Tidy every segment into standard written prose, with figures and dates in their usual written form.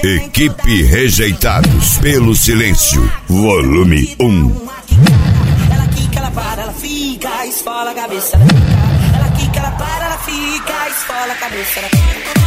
Equipe Rejeitados pelo Silêncio, volume 1. Ela quica, ela para, ela fica, esfola a cabeça, ela fica. Ela quica, ela para, ela fica, esfola a cabeça, ela fica.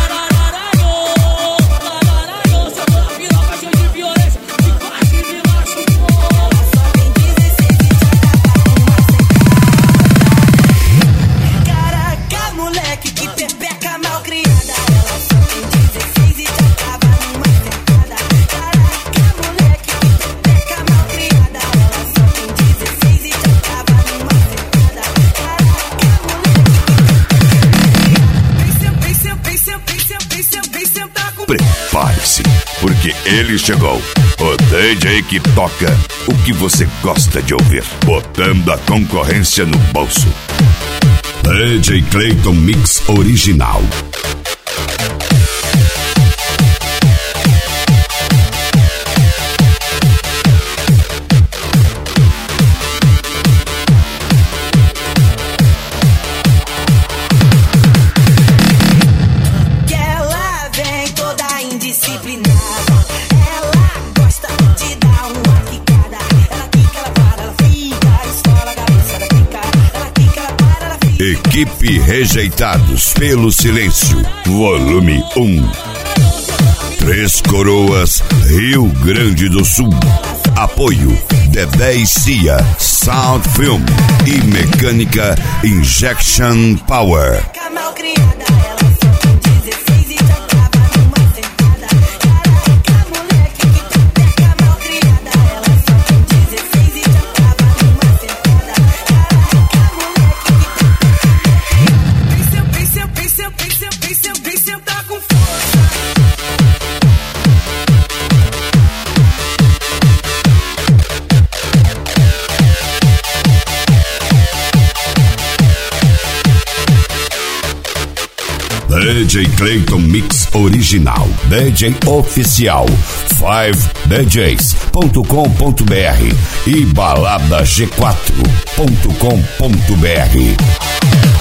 Prepare-se, porque ele chegou. O DJ que toca o que você gosta de ouvir, botando a concorrência no bolso. DJ Clayton Mix Original. Equipe Rejeitados pelo Silêncio, volume 1. Três Coroas, Rio Grande do Sul. Apoio Dedé e Cia, Sound Film e Mecânica Injection Power. DJ Clayton Mix Original, DJ Oficial, 5DJs.com.br e baladag4.com.br.